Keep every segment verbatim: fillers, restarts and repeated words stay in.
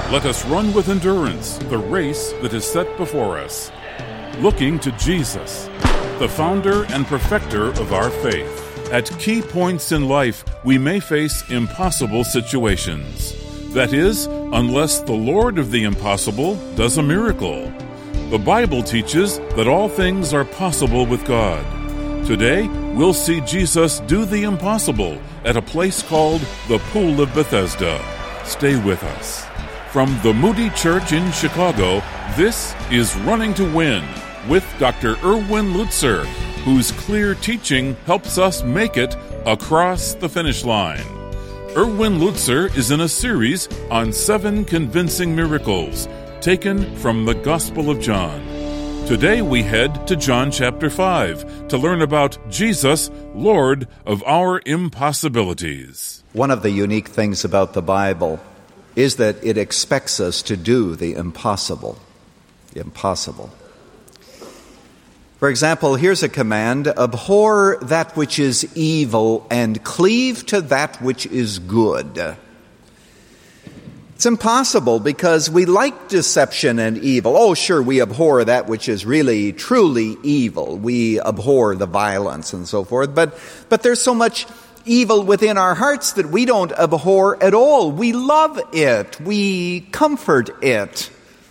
Let us run with endurance the race that is set before us, looking to Jesus, the founder and perfecter of our faith. At key points in life, we may face impossible situations. That is, unless the Lord of the impossible does a miracle. The Bible teaches that all things are possible with God. Today, we'll see Jesus do the impossible at a place called the Pool of Bethesda. Stay with us. From the Moody Church in Chicago, this is Running to Win with Doctor Erwin Lutzer, whose clear teaching helps us make it across the finish line. Erwin Lutzer is in a series on seven convincing miracles taken from the Gospel of John. Today we head to John chapter five to learn about Jesus, Lord of our impossibilities. One of the unique things about the Bible is that it expects us to do the impossible. The impossible. For example, here's a command: abhor that which is evil and cleave to that which is good. It's impossible because we like deception and evil. Oh, sure, we abhor that which is really, truly evil. We abhor the violence and so forth. But, but there's so much evil within our hearts that we don't abhor at all. We love it. We comfort it.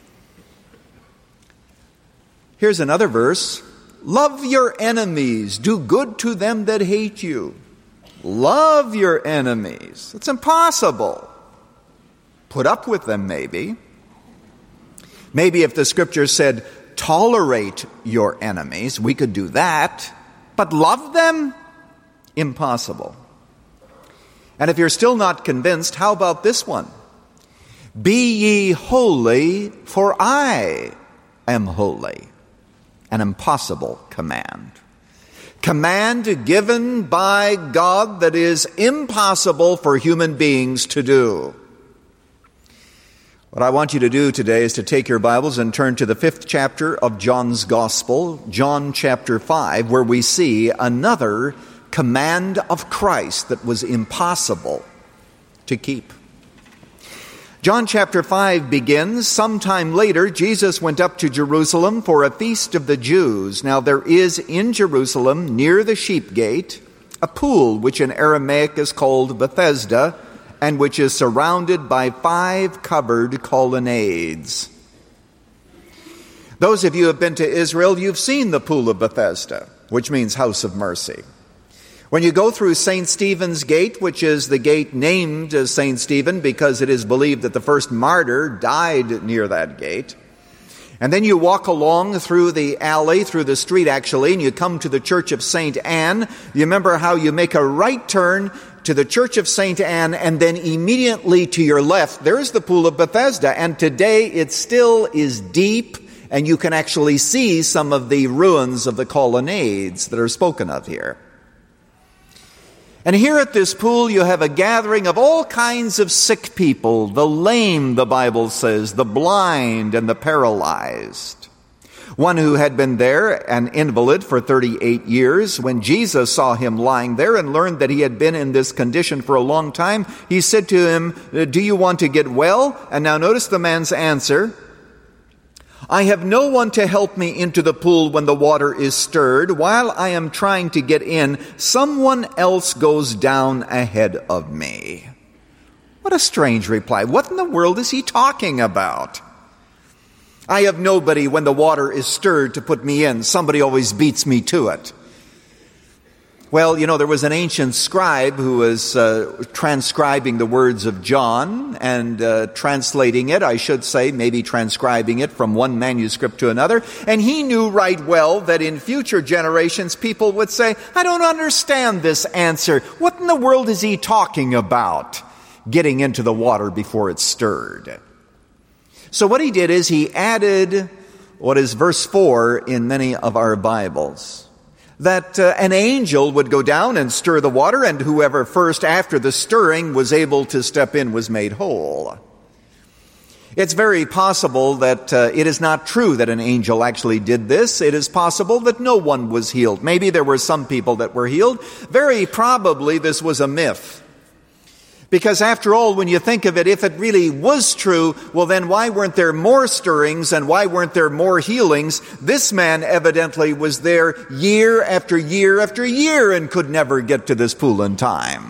Here's another verse. Love your enemies. Do good to them that hate you. Love your enemies. It's impossible. Put up with them, maybe. Maybe if the scripture said, tolerate your enemies, we could do that. But love them? Impossible. And if you're still not convinced, how about this one? Be ye holy, for I am holy. An impossible command. Command given by God that is impossible for human beings to do. What I want you to do today is to take your Bibles and turn to the fifth chapter of John's Gospel, John chapter five, where we see another command of Christ that was impossible to keep. John chapter five begins, sometime later, Jesus went up to Jerusalem for a feast of the Jews. Now there is in Jerusalem, near the sheep gate, a pool which in Aramaic is called Bethesda, and which is surrounded by five covered colonnades. Those of you who have been to Israel, you've seen the Pool of Bethesda, which means house of mercy. When you go through Saint Stephen's Gate, which is the gate named as Saint Stephen because it is believed that the first martyr died near that gate, and then you walk along through the alley, through the street actually, and you come to the Church of Saint Anne. You remember how you make a right turn to the Church of Saint Anne, and then immediately to your left, there's the Pool of Bethesda, and today it still is deep, and you can actually see some of the ruins of the colonnades that are spoken of here. And here at this pool, you have a gathering of all kinds of sick people, the lame, the Bible says, the blind and the paralyzed. One who had been there, an invalid for thirty-eight years, when Jesus saw him lying there and learned that he had been in this condition for a long time, he said to him, do you want to get well? And now notice the man's answer. I have no one to help me into the pool when the water is stirred. While I am trying to get in, someone else goes down ahead of me. What a strange reply. What in the world is he talking about? I have nobody when the water is stirred to put me in. Somebody always beats me to it. Well, you know, there was an ancient scribe who was uh, transcribing the words of John and uh, translating it, I should say, maybe transcribing it from one manuscript to another. And he knew right well that in future generations, people would say, I don't understand this answer. What in the world is he talking about? Getting into the water before it's stirred. So what he did is he added what is verse four in many of our Bibles. That uh, an angel would go down and stir the water, and whoever first after the stirring was able to step in was made whole. It's very possible that uh, it is not true that an angel actually did this. It is possible that no one was healed. Maybe there were some people that were healed. Very probably this was a myth. Because after all, when you think of it, if it really was true, well then why weren't there more stirrings and why weren't there more healings? This man evidently was there year after year after year and could never get to this pool in time.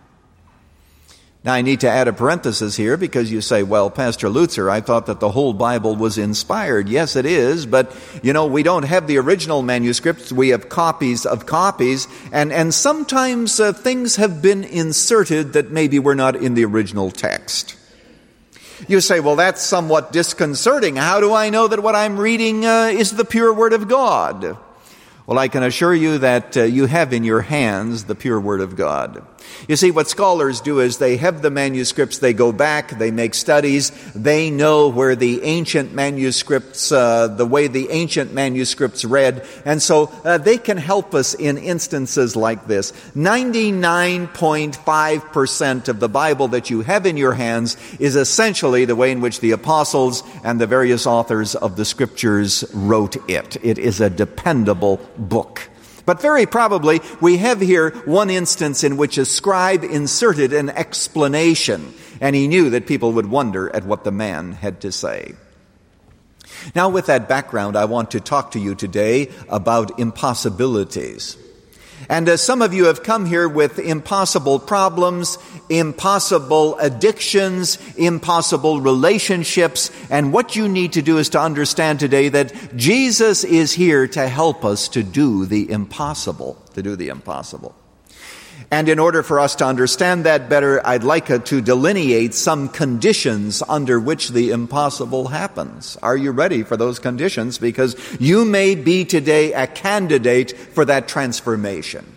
Now I need to add a parenthesis here because you say, well, Pastor Lutzer, I thought that the whole Bible was inspired. Yes, it is, but you know, we don't have the original manuscripts. We have copies of copies, and, and sometimes uh, things have been inserted that maybe were not in the original text. You say, well, that's somewhat disconcerting. How do I know that what I'm reading uh, is the pure Word of God? Well, I can assure you that uh, you have in your hands the pure Word of God. You see, what scholars do is they have the manuscripts, they go back, they make studies, they know where the ancient manuscripts, uh, the way the ancient manuscripts read, and so uh, they can help us in instances like this. ninety-nine point five percent of the Bible that you have in your hands is essentially the way in which the apostles and the various authors of the Scriptures wrote it. It is a dependable book. But very probably we have here one instance in which a scribe inserted an explanation, and he knew that people would wonder at what the man had to say. Now, with that background, I want to talk to you today about impossibilities. And uh, some of you have come here with impossible problems, impossible addictions, impossible relationships. And what you need to do is to understand today that Jesus is here to help us to do the impossible, to do the impossible. And in order for us to understand that better, I'd like to delineate some conditions under which the impossible happens. Are you ready for those conditions? Because you may be today a candidate for that transformation.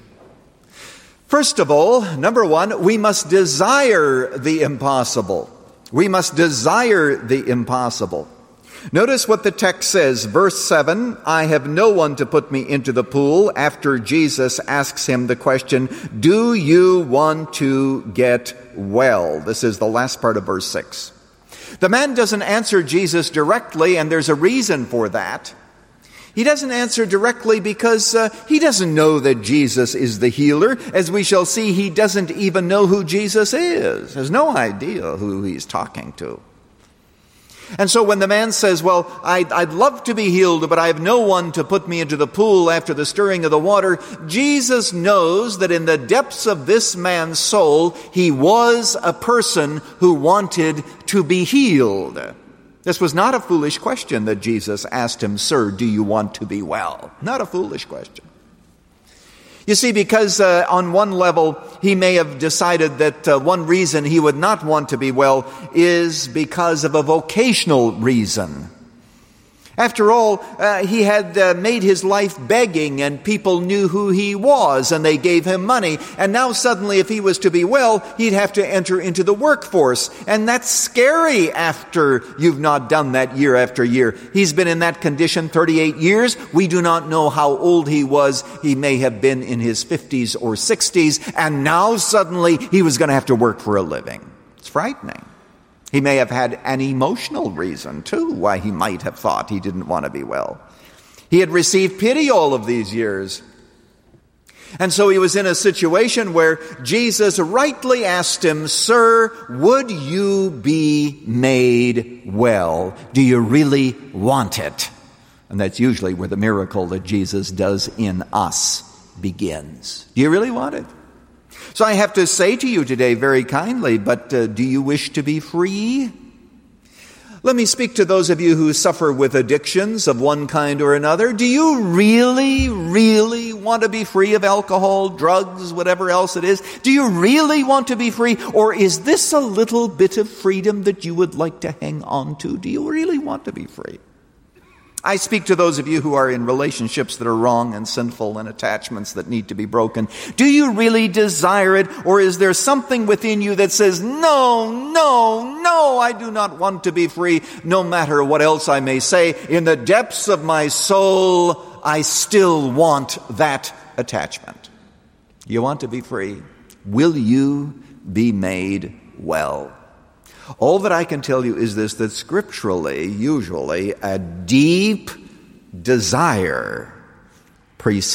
First of all, number one, we must desire the impossible. We must desire the impossible. Notice what the text says, verse seven, I have no one to put me into the pool, after Jesus asks him the question, do you want to get well? This is the last part of verse six. The man doesn't answer Jesus directly, and there's a reason for that. He doesn't answer directly because uh, he doesn't know that Jesus is the healer. As we shall see, he doesn't even know who Jesus is. Has no idea who he's talking to. And so when the man says, well, I'd, I'd love to be healed, but I have no one to put me into the pool after the stirring of the water, Jesus knows that in the depths of this man's soul, he was a person who wanted to be healed. This was not a foolish question that Jesus asked him, sir, do you want to be well? Not a foolish question. You see, because uh, on one level, he may have decided that uh, one reason he would not want to be well is because of a vocational reason. After all, uh, he had uh, made his life begging, and people knew who he was, and they gave him money. And now suddenly, if he was to be well, he'd have to enter into the workforce. And that's scary after you've not done that year after year. He's been in that condition thirty-eight years. We do not know how old he was. He may have been in his fifties or sixties. And now suddenly, he was going to have to work for a living. It's frightening. He may have had an emotional reason, too, why he might have thought he didn't want to be well. He had received pity all of these years. And so he was in a situation where Jesus rightly asked him, sir, would you be made well? Do you really want it? And that's usually where the miracle that Jesus does in us begins. Do you really want it? So I have to say to you today very kindly, but uh, do you wish to be free? Let me speak to those of you who suffer with addictions of one kind or another. Do you really, really want to be free of alcohol, drugs, whatever else it is? Do you really want to be free? Or is this a little bit of freedom that you would like to hang on to? Do you really want to be free? I speak to those of you who are in relationships that are wrong and sinful and attachments that need to be broken. Do you really desire it, or is there something within you that says, no, no, no, I do not want to be free, no matter what else I may say. In the depths of my soul, I still want that attachment. You want to be free. Will you be made well? All that I can tell you is this, that scripturally, usually, a deep desire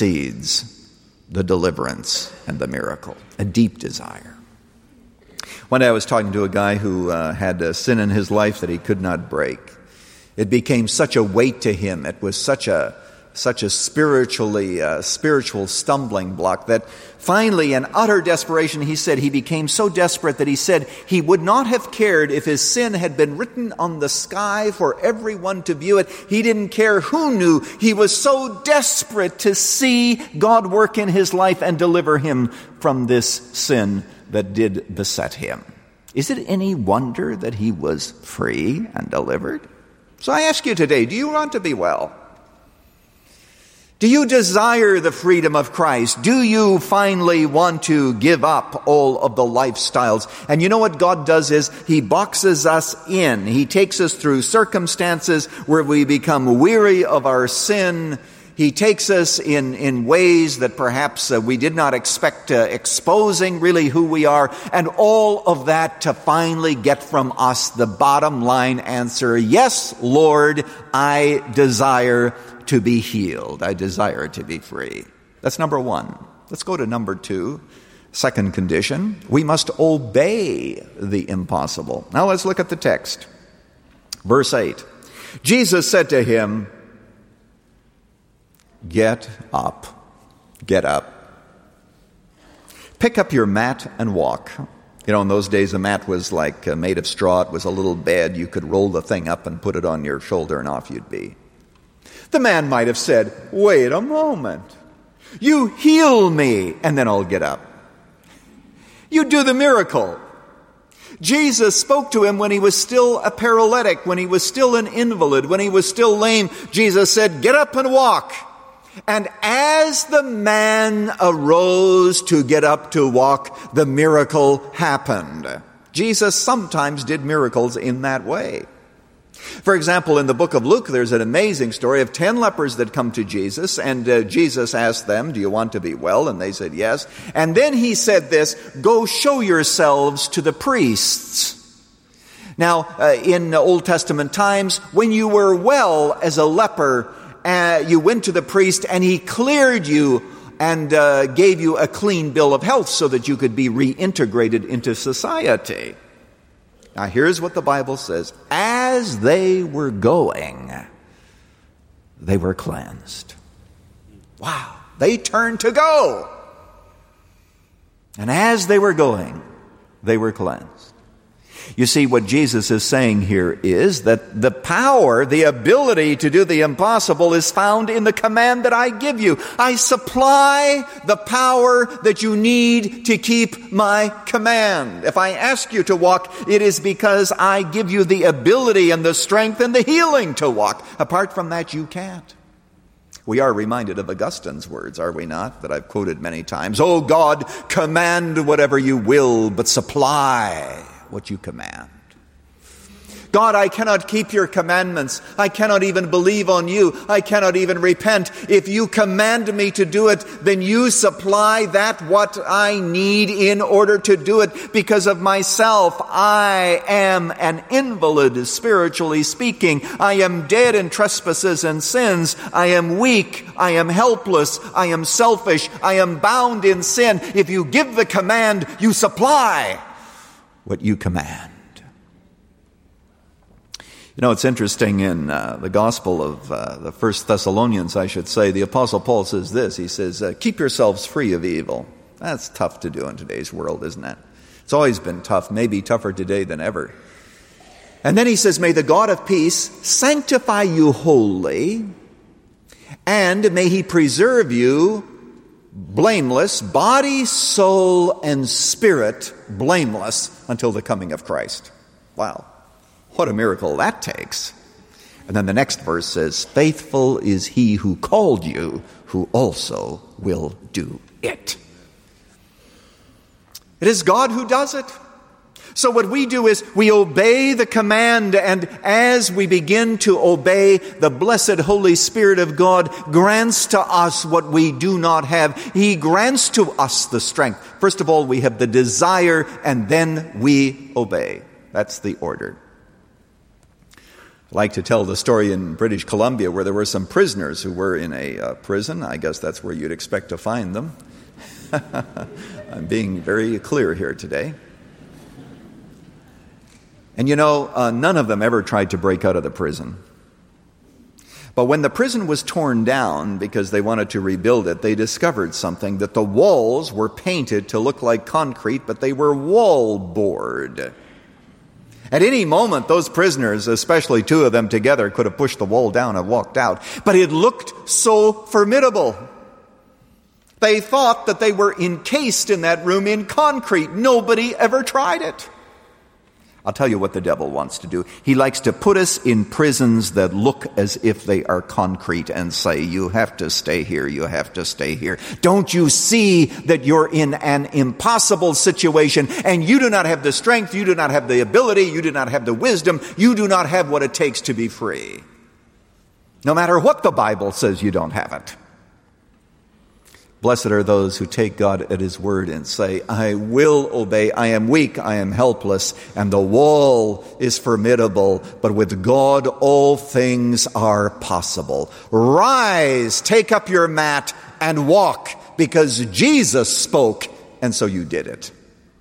precedes the deliverance and the miracle. A deep desire. One day I was talking to a guy who uh, had a sin in his life that he could not break. It became such a weight to him. It was such a such a spiritually uh, spiritual stumbling block that finally, in utter desperation, he said he became so desperate that he said he would not have cared if his sin had been written on the sky for everyone to view it. He didn't care who knew. He was so desperate to see God work in his life and deliver him from this sin that did beset him. Is it any wonder that he was free and delivered? So I ask you today, do you want to be well? Do you desire the freedom of Christ? Do you finally want to give up all of the lifestyles? And you know what God does is He boxes us in. He takes us through circumstances where we become weary of our sin. He takes us in, in ways that perhaps uh, we did not expect, uh, exposing really who we are, and all of that to finally get from us the bottom line answer, yes, Lord, I desire to be healed. I desire to be free. That's number one. Let's go to number two. Second condition, we must obey the impossible. Now let's look at the text. Verse eight. Jesus said to him, get up, get up. Pick up your mat and walk. You know, in those days, a mat was like uh, made of straw. It was a little bed. You could roll the thing up and put it on your shoulder and off you'd be. The man might have said, wait a moment. You heal me and then I'll get up. You do the miracle. Jesus spoke to him when he was still a paralytic, when he was still an invalid, when he was still lame. Jesus said, get up and walk. And as the man arose to get up to walk, the miracle happened. Jesus sometimes did miracles in that way. For example, in the book of Luke, there's an amazing story of ten lepers that come to Jesus, and uh, Jesus asked them, do you want to be well? And they said yes. And then he said this, go show yourselves to the priests. Now, uh, in Old Testament times, when you were well as a leper, uh, you went to the priest and he cleared you and uh, gave you a clean bill of health so that you could be reintegrated into society. Now here's what the Bible says. As they were going, they were cleansed. Wow. They turned to go. And as they were going, they were cleansed. You see, what Jesus is saying here is that the power, the ability to do the impossible is found in the command that I give you. I supply the power that you need to keep my command. If I ask you to walk, it is because I give you the ability and the strength and the healing to walk. Apart from that, you can't. We are reminded of Augustine's words, are we not? That I've quoted many times. Oh God, command whatever you will, but supply what you command. God, I cannot keep your commandments. I cannot even believe on you. I cannot even repent. If you command me to do it, then you supply that what I need in order to do it. Because of myself, I am an invalid, spiritually speaking. I am dead in trespasses and sins. I am weak. I am helpless. I am selfish. I am bound in sin. If you give the command, you supply what you command. You know, it's interesting in uh, the Gospel of uh, the First Thessalonians, I should say, the Apostle Paul says this. He says, uh, keep yourselves free of evil. That's tough to do in today's world, isn't it? It's always been tough, maybe tougher today than ever. And then he says, may the God of peace sanctify you wholly, and may he preserve you blameless, body, soul, and spirit blameless until the coming of Christ. Wow. What a miracle that takes. And then the next verse says, faithful is he who called you, who also will do it. It is God who does it. So what we do is we obey the command, and as we begin to obey, the blessed Holy Spirit of God grants to us what we do not have. He grants to us the strength. First of all, we have the desire, and then we obey. That's the order. I like to tell the story in British Columbia where there were some prisoners who were in a uh, prison. I guess that's where you'd expect to find them. I'm being very clear here today. And you know, uh, none of them ever tried to break out of the prison. But when the prison was torn down because they wanted to rebuild it, they discovered something, that the walls were painted to look like concrete, but they were wallboard. At any moment, those prisoners, especially two of them together, could have pushed the wall down and walked out. But it looked so formidable. They thought that they were encased in that room in concrete. Nobody ever tried it. I'll tell you what the devil wants to do. He likes to put us in prisons that look as if they are concrete and say, you have to stay here, you have to stay here. Don't you see that you're in an impossible situation and you do not have the strength, you do not have the ability, you do not have the wisdom, you do not have what it takes to be free. No matter what the Bible says, you don't have it. Blessed are those who take God at His word and say, I will obey. I am weak, I am helpless, and the wall is formidable, but with God all things are possible. Rise, take up your mat, and walk, because Jesus spoke, and so you did it.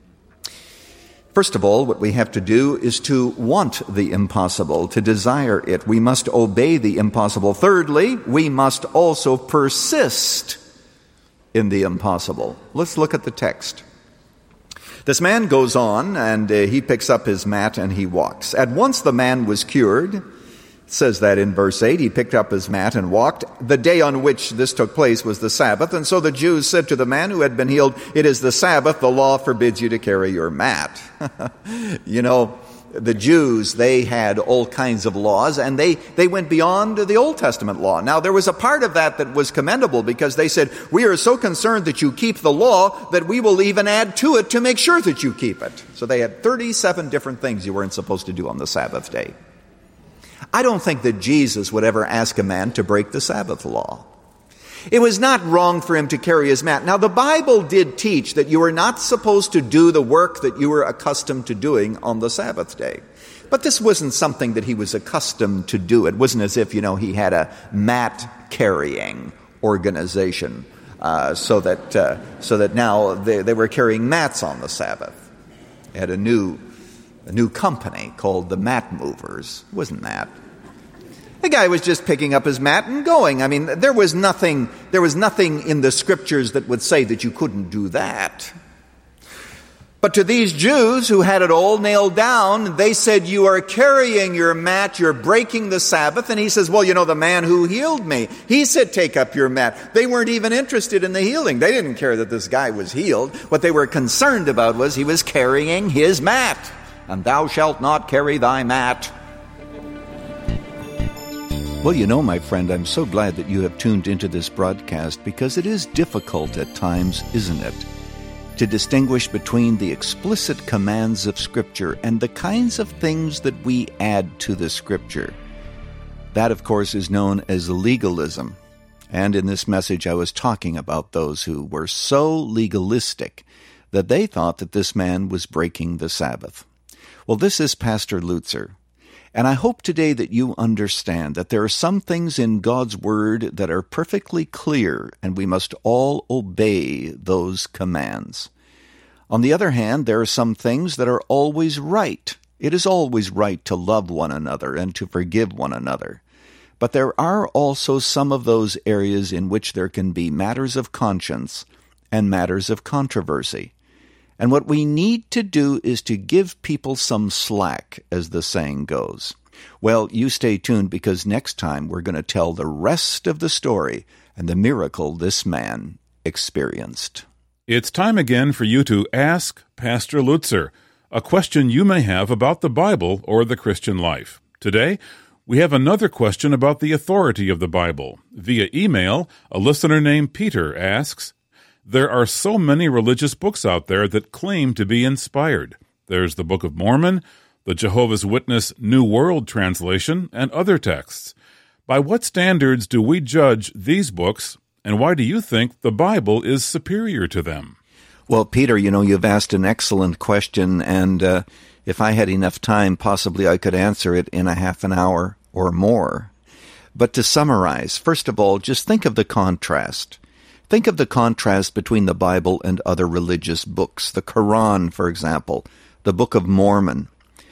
First of all, what we have to do is to want the impossible, to desire it. We must obey the impossible. Thirdly, we must also persist in the impossible. Let's look at the text. This man goes on, and uh, he picks up his mat and he walks. At once the man was cured. It says that in verse eight. He picked up his mat and walked. The day on which this took place was the Sabbath, and so the Jews said to the man who had been healed, it is the Sabbath, the law forbids you to carry your mat. You know, the Jews, they had all kinds of laws, and they, they went beyond the Old Testament law. Now, there was a part of that that was commendable, because they said, we are so concerned that you keep the law that we will even add to it to make sure that you keep it. So they had thirty-seven different things you weren't supposed to do on the Sabbath day. I don't think that Jesus would ever ask a man to break the Sabbath law. It was not wrong for him to carry his mat. Now, the Bible did teach that you were not supposed to do the work that you were accustomed to doing on the Sabbath day. But this wasn't something that he was accustomed to do. It wasn't as if, you know, he had a mat-carrying organization uh, so that uh, so that now they, they were carrying mats on the Sabbath. They had a new, a new company called the Mat Movers. It wasn't that. The guy was just picking up his mat and going. I mean, there was nothing, there was nothing in the scriptures that would say that you couldn't do that. But to these Jews who had it all nailed down, they said, you are carrying your mat, you're breaking the Sabbath. And he says, well, you know, the man who healed me, he said, take up your mat. They weren't even interested in the healing. They didn't care that this guy was healed. What they were concerned about was he was carrying his mat. And thou shalt not carry thy mat. Well, you know, my friend, I'm so glad that you have tuned into this broadcast, because it is difficult at times, isn't it, to distinguish between the explicit commands of Scripture and the kinds of things that we add to the Scripture. That, of course, is known as legalism. And in this message, I was talking about those who were so legalistic that they thought that this man was breaking the Sabbath. Well, this is Pastor Lutzer. And I hope today that you understand that there are some things in God's Word that are perfectly clear, and we must all obey those commands. On the other hand, there are some things that are always right. It is always right to love one another and to forgive one another. But there are also some of those areas in which there can be matters of conscience and matters of controversy. And what we need to do is to give people some slack, as the saying goes. Well, you stay tuned, because next time we're going to tell the rest of the story and the miracle this man experienced. It's time again for you to ask Pastor Lutzer a question you may have about the Bible or the Christian life. Today, we have another question about the authority of the Bible. Via email, a listener named Peter asks, there are so many religious books out there that claim to be inspired. There's the Book of Mormon, the Jehovah's Witness New World Translation, and other texts. By what standards do we judge these books, and why do you think the Bible is superior to them? Well, Peter, you know, you've asked an excellent question, and uh, if I had enough time, possibly I could answer it in a half an hour or more. But to summarize, first of all, just think of the contrast. Think of the contrast between the Bible and other religious books. The Quran, for example, the Book of Mormon.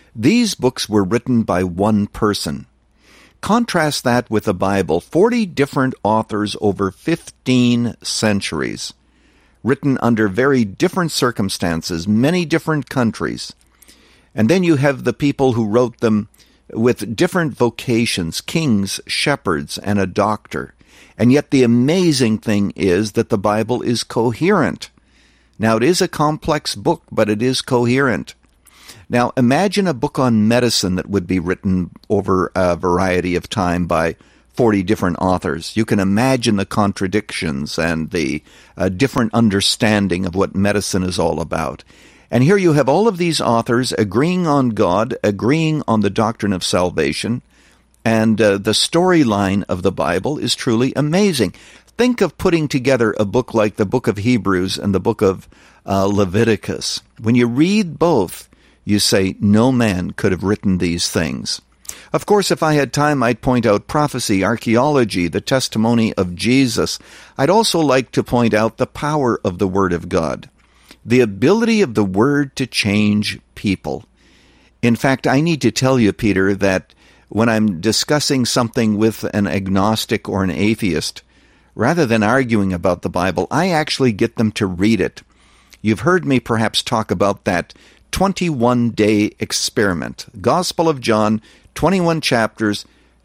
These books were written by one person. Contrast that with the Bible, forty different authors over fifteen centuries, written under very different circumstances, many different countries. And then you have the people who wrote them with different vocations, kings, shepherds, and a doctor. And yet the amazing thing is that the Bible is coherent. Now, it is a complex book, but it is coherent. Now, imagine a book on medicine that would be written over a variety of time by forty different authors. You can imagine the contradictions and the uh, different understanding of what medicine is all about. And here you have all of these authors agreeing on God, agreeing on the doctrine of salvation, and uh, the storyline of the Bible is truly amazing. Think of putting together a book like the book of Hebrews and the book of uh, Leviticus. When you read both, you say, no man could have written these things. Of course, if I had time, I'd point out prophecy, archaeology, the testimony of Jesus. I'd also like to point out the power of the Word of God, the ability of the Word to change people. In fact, I need to tell you, Peter, that when I'm discussing something with an agnostic or an atheist, rather than arguing about the Bible, I actually get them to read it. You've heard me perhaps talk about that twenty-one day experiment. Gospel of John, twenty-one chapters,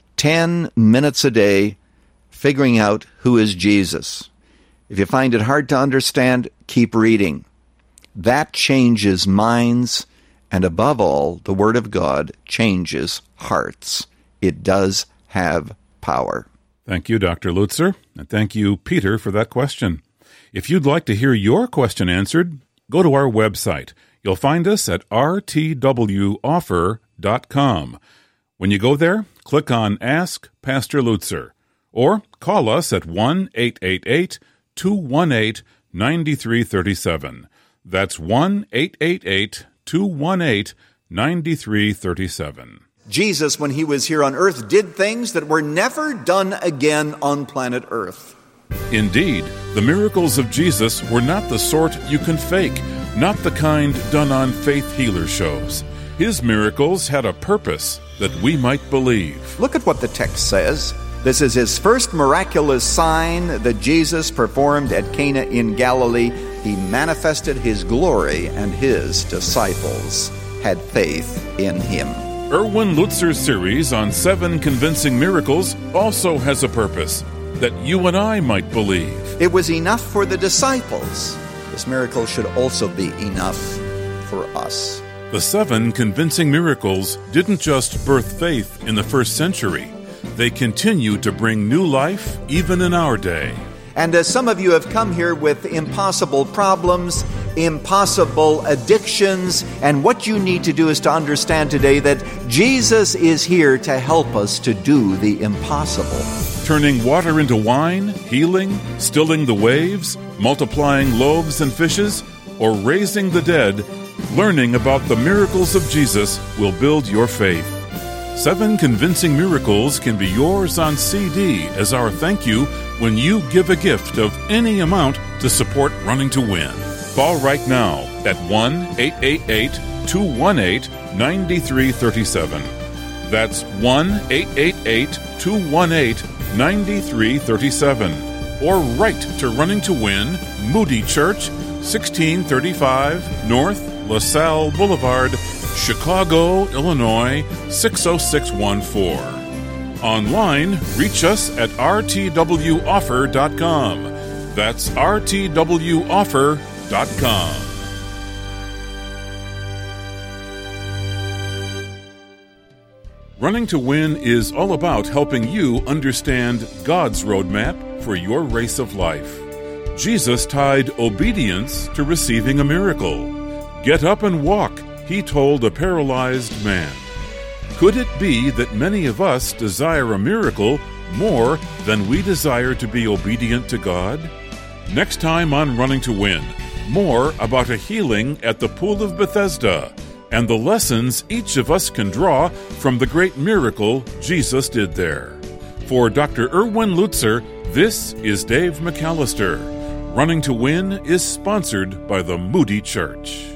ten minutes a day, figuring out who is Jesus. If you find it hard to understand, keep reading. That changes minds, and above all, the Word of God changes hearts. It does have power. Thank you, Doctor Lutzer, and thank you, Peter, for that question. If you'd like to hear your question answered, go to our website. You'll find us at r t w offer dot com. When you go there, click on Ask Pastor Lutzer, or call us at one eight eight eight, two one eight, nine three three seven. That's one eight eight eight, two one eight, nine three three seven. Jesus, when he was here on earth, did things that were never done again on planet Earth. Indeed, the miracles of Jesus were not the sort you can fake, not the kind done on faith healer shows. His miracles had a purpose that we might believe. Look at what the text says. This is his first miraculous sign that Jesus performed at Cana in Galilee. He manifested his glory, and his disciples had faith in him. Erwin Lutzer's series on seven convincing miracles also has a purpose, that you and I might believe. It was enough for the disciples. This miracle should also be enough for us. The seven convincing miracles didn't just birth faith in the first century. They continue to bring new life even in our day. And as some of you have come here with impossible problems, impossible addictions, and what you need to do is to understand today that Jesus is here to help us to do the impossible. Turning water into wine, healing, stilling the waves, multiplying loaves and fishes, or raising the dead, learning about the miracles of Jesus will build your faith. Seven Convincing Miracles can be yours on C D as our thank you when you give a gift of any amount to support Running to Win. Call right now at one eight eight eight, two one eight, nine three three seven. That's one eight eight eight, two one eight, nine three three seven. Or write to Running to Win, Moody Church, sixteen thirty-five North LaSalle Boulevard, Chicago, Illinois, six oh six one four. Online, reach us at r t w offer dot com. That's r t w offer dot com. Running to Win is all about helping you understand God's roadmap for your race of life. Jesus tied obedience to receiving a miracle. Get up and walk, he told a paralyzed man. Could it be that many of us desire a miracle more than we desire to be obedient to God? Next time on Running to Win, more about a healing at the Pool of Bethesda and the lessons each of us can draw from the great miracle Jesus did there. For Doctor Erwin Lutzer, this is Dave McAllister. Running to Win is sponsored by the Moody Church.